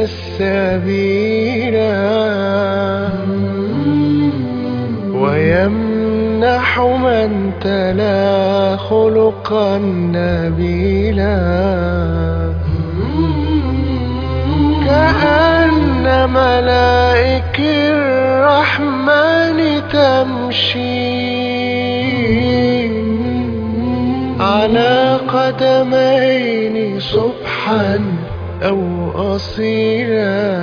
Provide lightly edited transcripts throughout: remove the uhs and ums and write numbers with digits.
السبيل ويمنح من تلا خلقا نبيلا كأن ملائك الرحمن تمشي على قدمين صبحا أو أصيلا.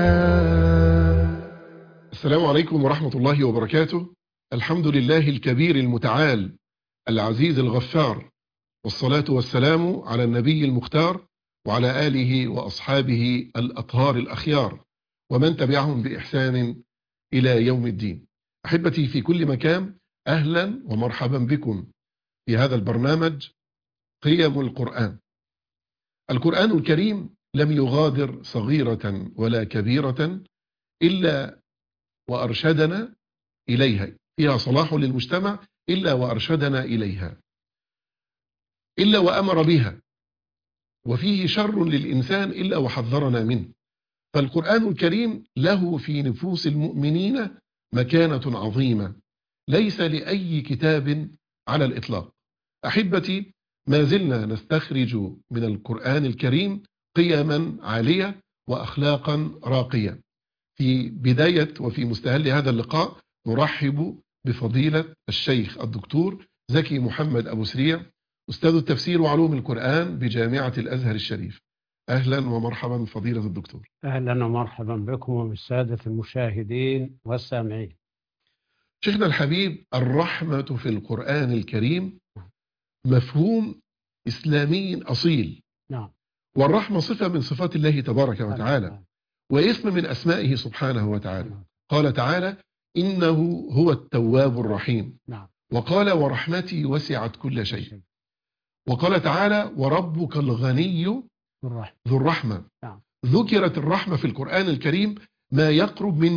السلام عليكم ورحمة الله وبركاته. الحمد لله الكبير المتعال العزيز الغفار، والصلاة والسلام على النبي المختار وعلى آله وأصحابه الأطهار الأخيار ومن تبعهم بإحسان إلى يوم الدين. أحبتي في كل مكان، أهلا ومرحبا بكم في هذا البرنامج قيم القرآن. القرآن الكريم لم يغادر صغيرة ولا كبيرة إلا وأرشدنا إليها، فيها صلاح للمجتمع إلا وأرشدنا إليها، إلا وأمر بها، وفيه شر للإنسان إلا وحذرنا منه. فالقرآن الكريم له في نفوس المؤمنين مكانة عظيمة ليس لأي كتاب على الإطلاق. أحبتي، ما زلنا نستخرج من القرآن الكريم قيما عالية وأخلاقا راقية. في بداية وفي مستهل هذا اللقاء نرحب بفضيلة الشيخ الدكتور زكي محمد أبو سريع، أستاذ التفسير وعلوم القرآن بجامعة الأزهر الشريف. أهلا ومرحبا فضيلة الدكتور. أهلا ومرحبا بكم وبالسادة المشاهدين والسامعين. شيخنا الحبيب، الرحمة في القرآن الكريم مفهوم إسلامي أصيل. نعم. والرحمة صفة من صفات الله تبارك وتعالى، واسم من أسمائه سبحانه وتعالى. قال تعالى: إنه هو التواب الرحيم. نعم. وقال: ورحمتي وسعت كل شيء. وقال تعالى: وربك الغني ذو الرحمة. نعم. ذكرت الرحمة في القرآن الكريم ما يقرب من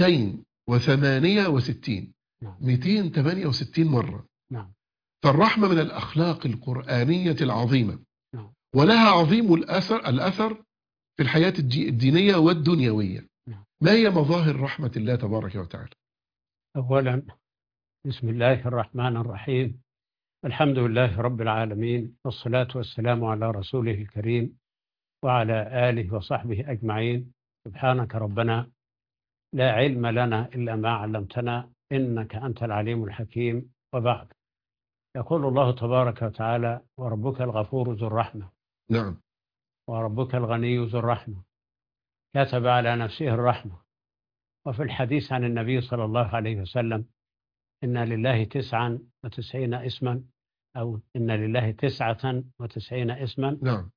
268 نعم. 268 مرة. نعم. فالرحمة من الأخلاق القرآنية العظيمة، نعم. ولها عظيم الأثر في الحياة الدينية والدنيوية. نعم. ما هي مظاهر رحمة الله تبارك وتعالى؟ أولا، بسم الله الرحمن الرحيم، الحمد لله رب العالمين، والصلاة والسلام على رسوله الكريم وعلى آله وصحبه أجمعين. سبحانك ربنا لا علم لنا إلا ما علمتنا، إنك أنت العليم الحكيم. وبعد، يقول الله تبارك وتعالى: وربك الغفور ذو الرحمة. نعم. وربك الغني ذو الرحمة، كتب على نفسه الرحمة. وفي الحديث عن النبي صلى الله عليه وسلم: إن لله 99 اسما، أو إن لله 99 اسما. نعم.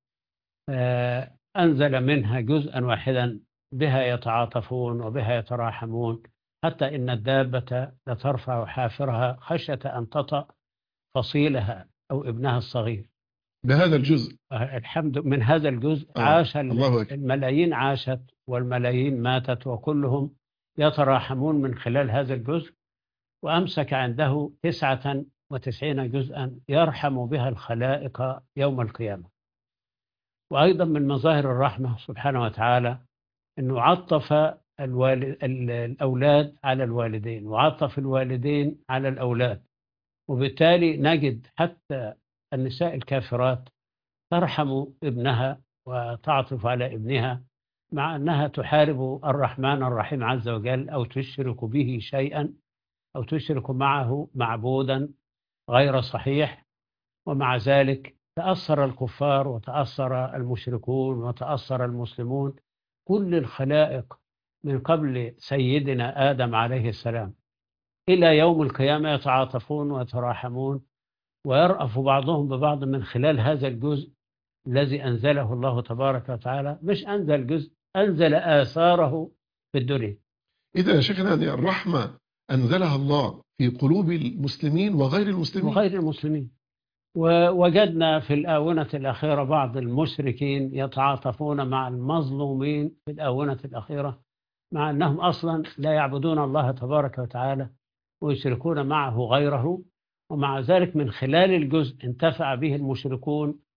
أنزل منها جزءا واحدا بها يتعاطفون وبها يتراحمون، حتى إن الدابة لترفع حافرها خشية أن تطأ فصيلها أو ابنها الصغير. بهذا الجزء الحمد من هذا الجزء عاش الله الملايين، عاشت والملايين ماتت، وكلهم يتراحمون من خلال هذا الجزء. وأمسك عنده 99 جزءا يرحم بها الخلائق يوم القيامة. وأيضا من مظاهر الرحمة سبحانه وتعالى أنه عطف الأولاد على الوالدين، وعطف الوالدين على الأولاد. وبالتالي نجد حتى النساء الكافرات ترحم ابنها وتعطف على ابنها، مع أنها تحارب الرحمن الرحيم عز وجل، أو تشرك به شيئا، أو تشرك معه معبودا غير صحيح. ومع ذلك تأثر الكفار وتأثر المشركون وتأثر المسلمون، كل الخلائق من قبل سيدنا آدم عليه السلام إلى يوم القيامة يتعاطفون ويتراحمون ويرأف بعضهم ببعض من خلال هذا الجزء الذي أنزله الله تبارك وتعالى. مش أنزل جزء، أنزل آثاره في الدنيا. إذا يا شيخنا الرحمة أنزلها الله في قلوب المسلمين وغير المسلمين. ووجدنا في الآونة الأخيرة بعض المشركين يتعاطفون مع المظلومين في الآونة الأخيرة، مع أنهم أصلا لا يعبدون الله تبارك وتعالى ويشركون معه غيره. ومع ذلك من خلال الجزء انتفع به المشركون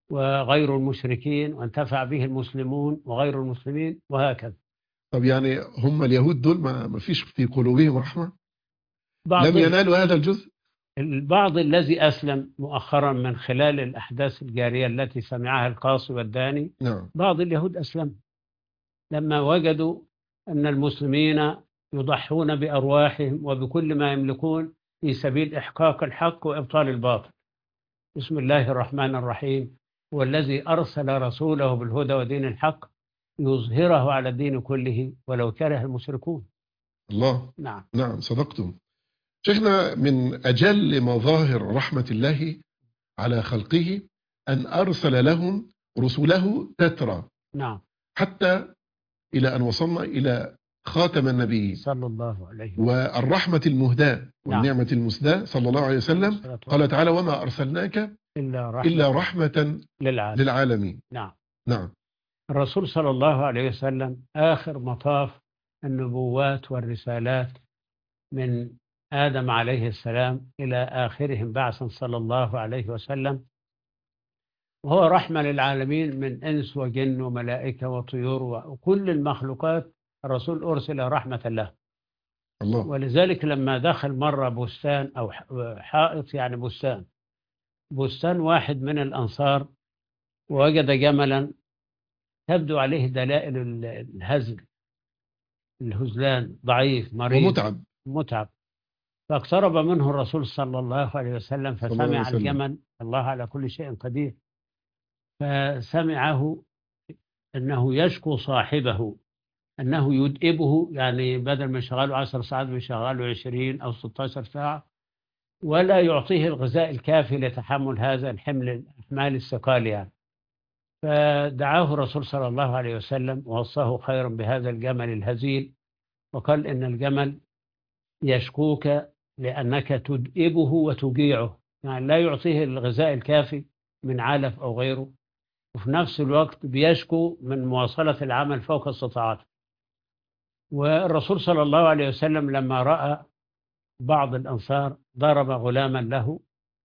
وغير المشركين، وانتفع به المسلمون وغير المسلمين، وهكذا. طب يعني هم اليهود دول ما فيش في قلوبهم رحمة؟ بعض لم ينالوا هذا الجزء؟ البعض الذي أسلم مؤخرا من خلال الأحداث الجارية التي سمعها القاصي والداني، نعم. بعض اليهود أسلموا لما وجدوا أن المسلمين يضحون بأرواحهم وبكل ما يملكون في سبيل إحقاق الحق وإبطال الباطل. بسم الله الرحمن الرحيم، والذي أرسل رسوله بالهدى ودين الحق يظهره على الدين كله ولو كره المشركون. الله. نعم. نعم صدقتم. شيخنا، من أجل مظاهر رحمة الله على خلقه أن أرسل لهم رسله تترى. نعم. حتى إلى أن وصلنا إلى خاتم النبي صلى الله عليه وسلم والرحمة المهداة والنعمة المسداة صلى الله عليه وسلم. قال تعالى: وما أرسلناك إلا رحمة للعالمين. نعم. نعم. الرسول صلى الله عليه وسلم آخر مطاف النبوات والرسالات من آدم عليه السلام إلى آخرهم بعثا صلى الله عليه وسلم، وهو رحمة للعالمين من إنس وجن وملائكة وطيور وكل المخلوقات. الرسول أرسل رحمة له. الله. ولذلك لما دخل مرة بستان أو حائط، يعني بستان واحد من الأنصار، ووجد جملا تبدو عليه دلائل الهزلان، ضعيف مريض متعب. فاقترب منه الرسول صلى الله عليه وسلم فسمع الجمل، الله على كل شيء قدير، فسمعه أنه يشكو صاحبه أنه يدئبه، يعني بدل ما يشغله 10 ساعات بيشغله 20 أو 16 ساعة، ولا يعطيه الغذاء الكافي لتحمل هذا الحمل الثقال يعني. فدعاه الرسول صلى الله عليه وسلم ووصاه خيرا بهذا الجمل الهزيل، وقال إن الجمل يشكوك لأنك تدئبه وتجيعه، يعني لا يعطيه الغذاء الكافي من علف أو غيره، وفي نفس الوقت بيشكو من مواصلة العمل فوق استطاعته. والرسول صلى الله عليه وسلم لما رأى بعض الأنصار ضرب غلاما له،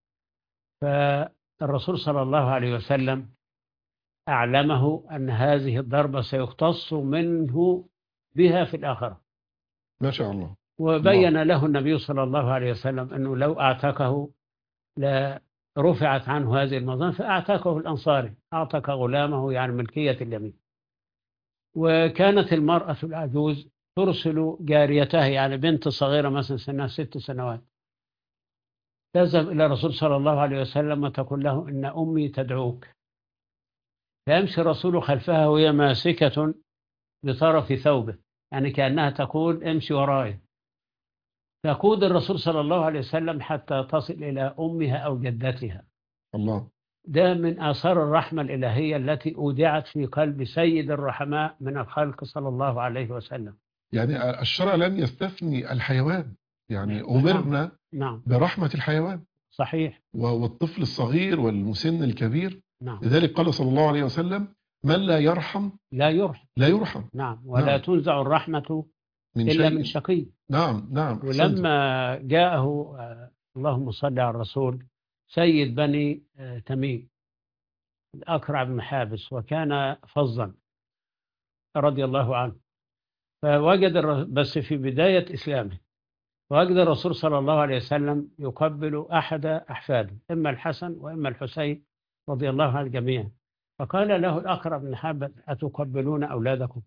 فالرسول صلى الله عليه وسلم أعلمه أن هذه الضربة سيختص منه بها في الآخرة. ما شاء الله. وبين له النبي صلى الله عليه وسلم أنه لو أعتقه لرفعت عنه هذه المظالم، فأعتقه الأنصاري، أعتق غلامه يعني ملكية اليمين. وكانت المرأة العجوز ترسل جاريتها، يعني بنت صغيرة مثلا سنها 6 سنوات، تذهب إلى الرسول صلى الله عليه وسلم وتقول له إن أمي تدعوك، فيمشي الرسول خلفها وهي ماسكة بطرف ثوبه، يعني كأنها تقول امشي وراي. تقود الرسول صلى الله عليه وسلم حتى تصل إلى أمها أو جدتها. الله. ده من آثار الرحمة الإلهية التي أودعت في قلب سيد الرحماء من الخلق صلى الله عليه وسلم. يعني الشرع لم يستثني الحيوان، يعني أمرنا نعم. برحمة الحيوان. صحيح. والطفل الصغير والمسن الكبير. نعم. لذلك قال صلى الله عليه وسلم: من لا يرحم لا يرحم. نعم. ولا نعم. تنزع الرحمة إلا من شقي. نعم. نعم. ولما جاءه اللهم صل على الرسول سيد بني تميم الأكرع بن حابس، وكان فظا رضي الله عنه، فوجد بس في بداية إسلامه، وجد الرسول صلى الله عليه وسلم يقبل أحد أحفاده، إما الحسن وإما الحسين رضي الله عن الجميع، فقال له الأكرع بن حابس: أتقبلون أولادكم؟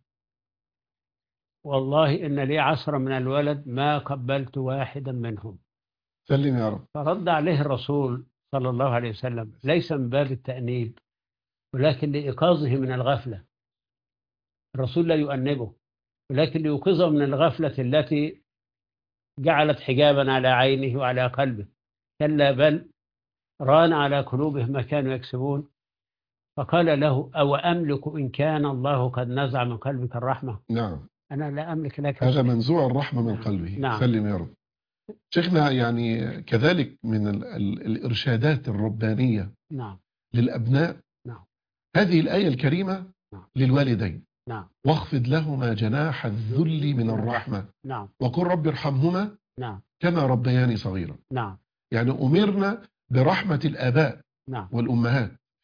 والله إن لي 10 من الولد ما قبلت واحدا منهم. سلم يا رب. فرد عليه الرسول صلى الله عليه وسلم ليس من باب التأنيب، ولكن لإيقاظه من الغفلة. الرسول لا يؤنبه، ولكن ليوقظه من الغفلة التي جعلت حجابا على عينه وعلى قلبه. كلا بل ران على قلوبهم ما كانوا يكسبون. فقال له: أو أملك إن كان الله قد نزع من قلبك الرحمة؟ نعم. أنا لا أملك لك. هذا منزوع الرحمة من قلبه. نعم. سلم يا رب. شيخنا، يعني كذلك من الإرشادات الربانية نعم. للأبناء. نعم. هذه الآية الكريمة. نعم. للوالدين. نعم. واخفض لهما جناح الذل من الرحمة. نعم. وقل رب ارحمهما. نعم. كما ربياني صغيرا. نعم. يعني أمرنا برحمة الآباء. نعم. والأمهات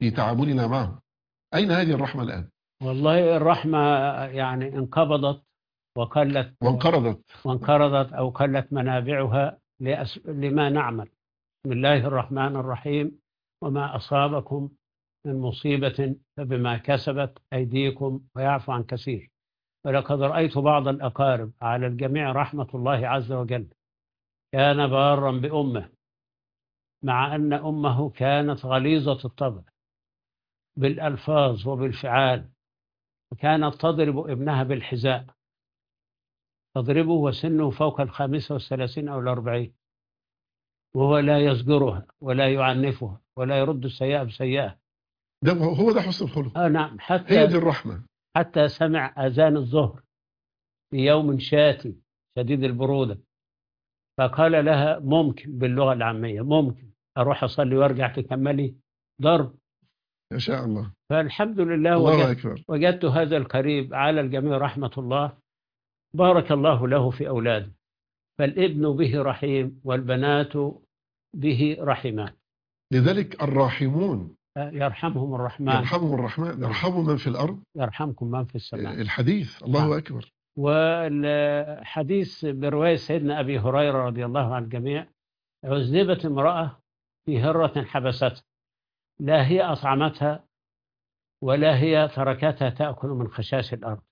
في تعاملنا معه. أين هذه الرحمة الآن؟ والله الرحمة يعني انقبضت وقلت وانقرضت أو قلت منابعها لما نعمل. بسم الله الرحمن الرحيم: وما أصابكم من مصيبة فبما كسبت أيديكم ويعفو عن كثير. ولقد رأيت بعض الأقارب على الجميع رحمة الله عز وجل كان بارا بأمه، مع أن أمه كانت غليظة الطبع بالألفاظ وبالفعال، وكانت تضرب ابنها بالحذاء، تضربه وسنه فوق 35 أو 40، وهو لا يزجرها ولا يعنفها ولا يرد السيئة بسيئة. هو ده حسن الخلق. نعم، هي دي الرحمة. حتى سمع أذان الظهر في يوم شاتي شديد البرودة، فقال لها: ممكن باللغة العامية ممكن أروح أصلي وأرجع تكملي ضرب؟ ما شاء الله. فالحمد لله الله أكبر. وجدت هذا القريب على الجميع رحمة الله، بارك الله له في أولاده، فالابن به رحيم والبنات به رحمان. لذلك الراحمون يرحمهم الرحمن يرحموا من في الأرض يرحمكم من في السماء. الحديث. الله أكبر. والحديث برواية سيدنا أبي هريرة رضي الله عن الجميع: عذبت امرأة في هرة حبستها، لا هي أطعمتها ولا هي تركتها تأكل من خشاش الأرض.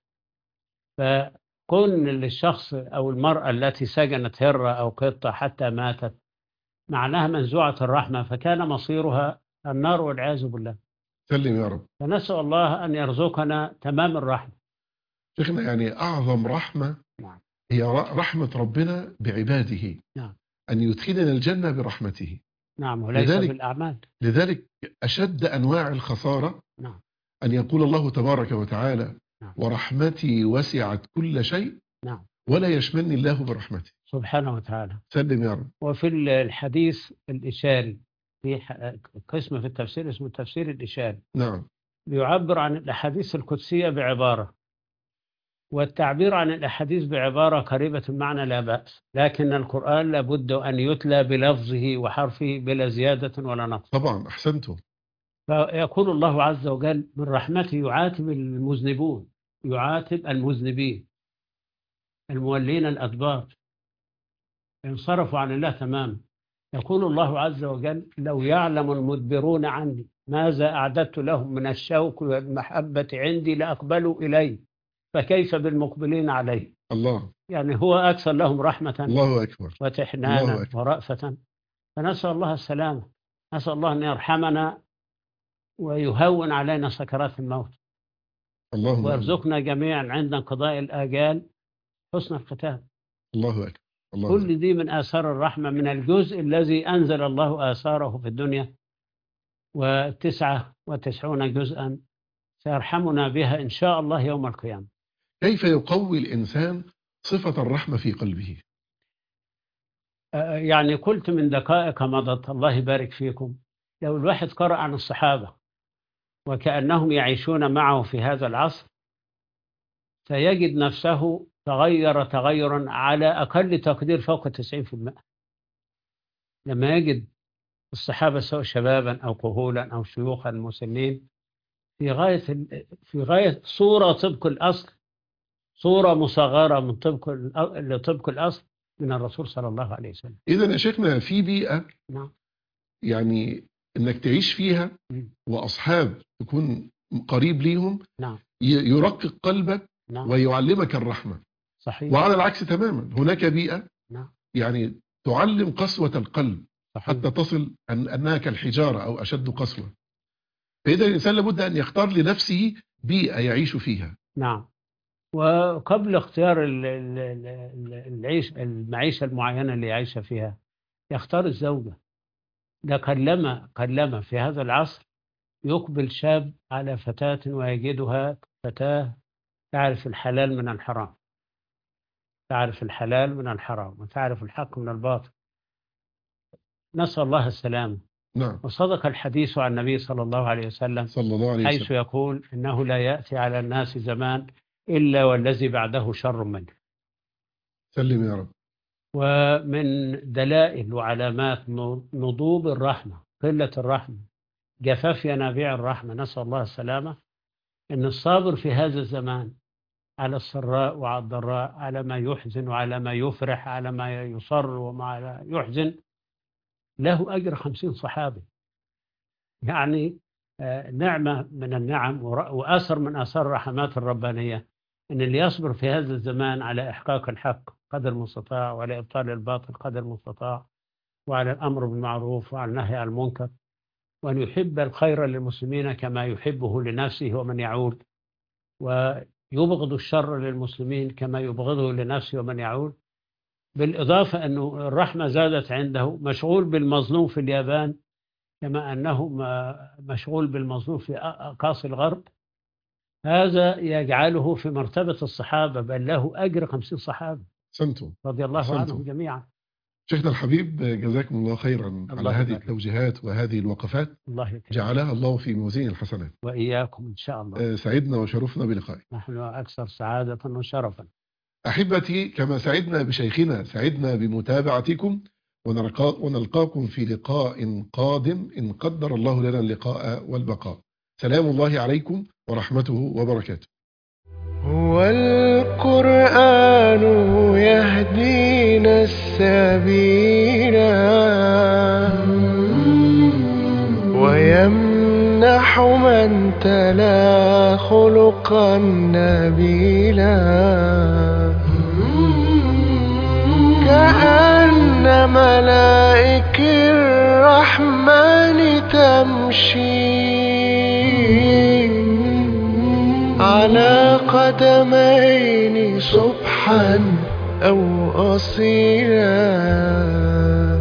فكون للشخص أو المرأة التي سجنت هرة أو قطة حتى ماتت معناها منزوعة الرحمة، فكان مصيرها النار والعياذ بالله. سلم يا رب. فنسأل الله أن يرزقنا تمام الرحمة. شيخنا، يعني أعظم رحمة نعم. هي رحمة ربنا بعباده. نعم. أن يدخلنا الجنة برحمته. نعم، وليس بالأعمال. لذلك أشد أنواع الخسارة نعم. أن يقول الله تبارك وتعالى: نعم. ورحمتي وسعت كل شيء. نعم. ولا يشملني الله برحمته سبحانه وتعالى. سلم يا رب. وفي الحديث الإشاري، في قسم في التفسير اسمه التفسير الإشاري. نعم. بيعبر عن الأحاديث القدسية بعبارة، والتعبير عن الأحاديث بعبارة قريبة المعنى لا بأس، لكن القرآن لابد أن يتلى بلفظه وحرفه بلا زيادة ولا نقص. طبعا أحسنتم. فيقول الله عز وجل من رحمته يعاتب المذنبون، يعاتب المذنبين المولين الأدبار انصرفوا عن الله تماما. يقول الله عز وجل: لو يعلم المدبرون عني ماذا أعددت لهم من الشوق والمحبة عندي لأقبلوا إلي، فكيف بالمقبلين عليه. الله. يعني هو أكثر لهم رحمة. الله أكبر. وتحنانا ورأفة. فنسأل الله السلامة، نسأل الله أن يرحمنا ويهون علينا سكرات الموت، اللهم ويرزقنا جميعا عند انقضاء الآجال حسن الختام. الله أكبر. كل دي من آثار الرحمة، من الجزء الذي أنزل الله آثاره في الدنيا، و99 جزءا سيرحمنا بها إن شاء الله يوم القيامة. كيف يقوي الإنسان صفة الرحمة في قلبه؟ يعني قلت من دقائق مضت، الله يبارك فيكم، لو الواحد قرأ عن الصحابة وكأنهم يعيشون معه في هذا العصر سيجد نفسه تغير تغيرا على أقل تقدير فوق 90%. لما يجد الصحابة سواء شبابا أو كهولا أو شيوخا مسنين في غاية صورة طبق الأصل، صورة مصغرة من طبق الأصل من الرسول صلى الله عليه وسلم. إذن يا شيخنا في بيئة نعم. يعني إنك تعيش فيها وأصحاب تكون قريب ليهم. نعم. يرقق قلبك. نعم. ويعلمك الرحمة. صحيح. وعلى العكس تماما هناك بيئة. نعم. يعني تعلم قسوة القلب. صحيح. حتى تصل أنها كالحجارة أو أشد قسوة. فإذا الإنسان لابد أن يختار لنفسه بيئة يعيش فيها. نعم. وقبل اختيار المعيشة المعينة اللي يعيش فيها يختار الزوجة. ده قلما في هذا العصر يقبل شاب على فتاة ويجدها فتاة تعرف الحلال من الحرام، تعرف الحلال من الحرام وتعرف الحق من الباطل. نسأل الله السلامة. نعم. وصدق الحديث عن النبي صلى الله عليه وسلم حيث يقول: إنه لا يأتي على الناس زمان إلا والذي بعده شر منه. سلم يا رب. ومن دلائل وعلامات نضوب الرحمة قلة الرحمة جفاف ينابيع الرحمة، نسأل الله السلامة. إن الصابر في هذا الزمان على السراء وعلى الضراء، على ما يحزن وعلى ما يفرح، على ما يصر وما لا يحزن، له أجر 50 صحابي. يعني نعمة من النعم وأثر من آثار الرحمات الربانية، إن اللي يصبر في هذا الزمان على إحقاق الحق قدر المستطاع، وعلى إبطال الباطل قدر المستطاع، وعلى الأمر بالمعروف وعلى النهي عن المنكر، وأن يحب الخير للمسلمين كما يحبه لنفسه ومن يعود، ويبغض الشر للمسلمين كما يبغضه لنفسه ومن يعود. بالإضافة أنه الرحمة زادت عنده، مشغول بالمظلوم في اليابان كما أنه مشغول بالمظلوم في أقاصي الغرب. هذا يجعله في مرتبة الصحابة، بل له أجر 50 صحابة سنتم رضي الله سنتم. عنهم جميعا. شيخنا الحبيب، جزاكم الله خيرا على هذه يبارك. التوجيهات وهذه الوقفات، الله يكرمك. جعلها الله في موازين الحسنات. وإياكم إن شاء الله. سعدنا وشرفنا بلقائك. نحن أكثر سعادة وشرفا. أحبتي، كما سعدنا بشيخنا سعدنا بمتابعتكم، ونلقاكم في لقاء قادم إن قدر الله لنا اللقاء والبقاء. سلام الله عليكم ورحمته وبركاته. هو القرآن يهدينا السبيل ويمنح من تلا خلقا نبيلا، كأن ملائك الرحمن تمشي على قدمين صبحا أو أصيلا.